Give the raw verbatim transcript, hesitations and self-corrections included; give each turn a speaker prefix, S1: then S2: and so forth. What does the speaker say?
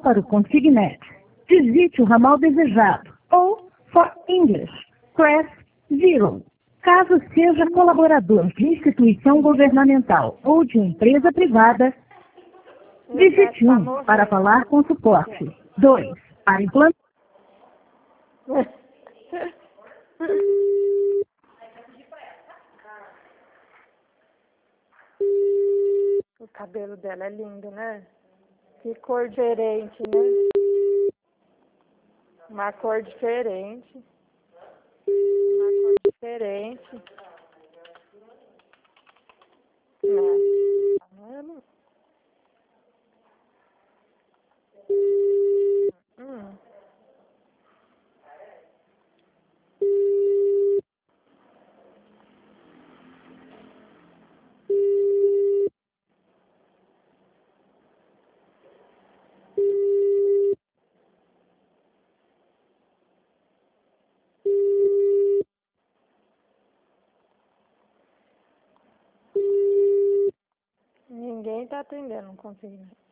S1: para o Consignet, digite o ramal desejado ou, for English, press zero. Caso seja colaborador de instituição governamental ou de empresa privada, digite um para falar com suporte. dois para implantar.
S2: O cabelo dela é lindo, né? Que cor diferente, né? Uma cor diferente. Uma cor diferente. É. Tá vendo? Hum. Ninguém tá atendendo, não consegui.